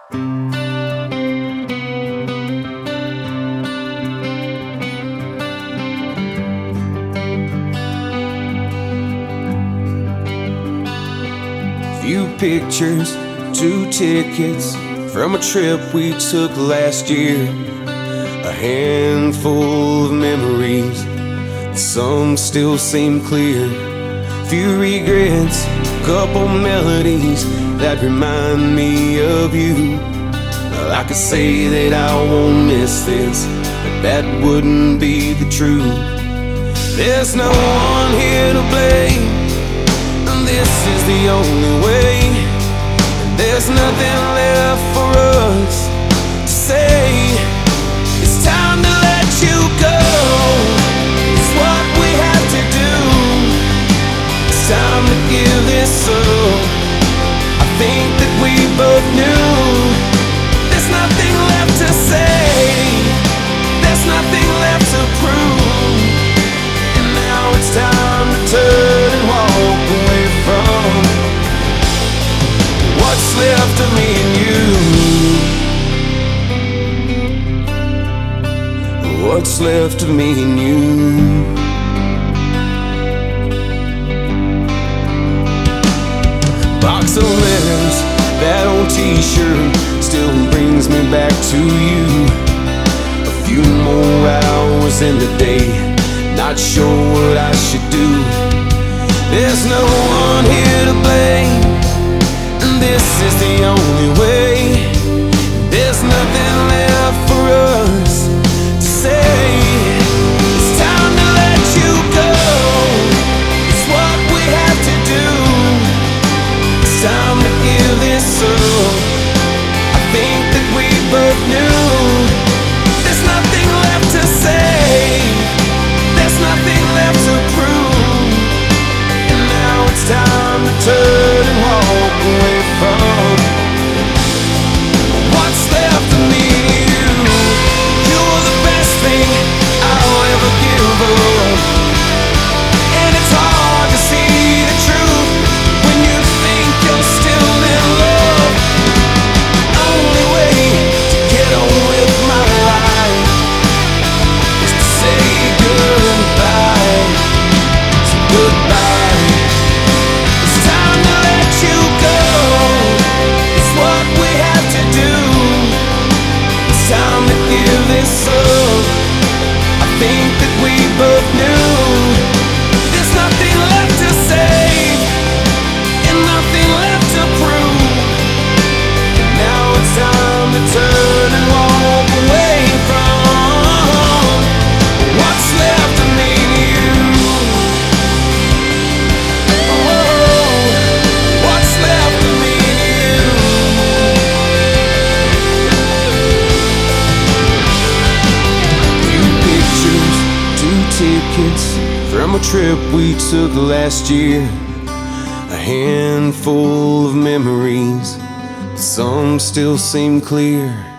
Few pictures, 2 tickets from a trip we took last year. A handful of memories, some still seem clear. Few regrets, couple melodies that remind me of you. Well, I could say that I won't miss this, but that wouldn't be the truth. There's no one here to blame, and this is the only way. There's nothing left for us to say. It's time to let you go. It's what we have to do. It's time to give this up. I think that we both knew there's nothing left to say. There's nothing left to prove. And now it's time to turn and walk away from what's left of me and you. What's left of me and you. Box of letters, that old t-shirt still brings me back to you. A few more hours in the day, not sure what I should do. There's no one here to blame, and this is the only way. There's nothing left for us to say. It's time to let you go. It's what we have to do. It's time to give this up. I think that we both knew there's nothing left to say. There's nothing left to prove. And now it's time to turn and walk away from what's left of me and you. You're the best thing I'll ever give up, and it's hard to see the truth when you think you're still in love. Only way to get on with my life is to say goodbye. So goodbye. It's time to let you go. It's what we have to do. It's time to give this up. I think that we both knew there's nothing left to say and nothing left to prove. And now it's time to turn and walk away from what's left of me and you. What's left of me and you. Few pictures, 2 tickets from a trip we took last year. A handful of memories, some still seem clear.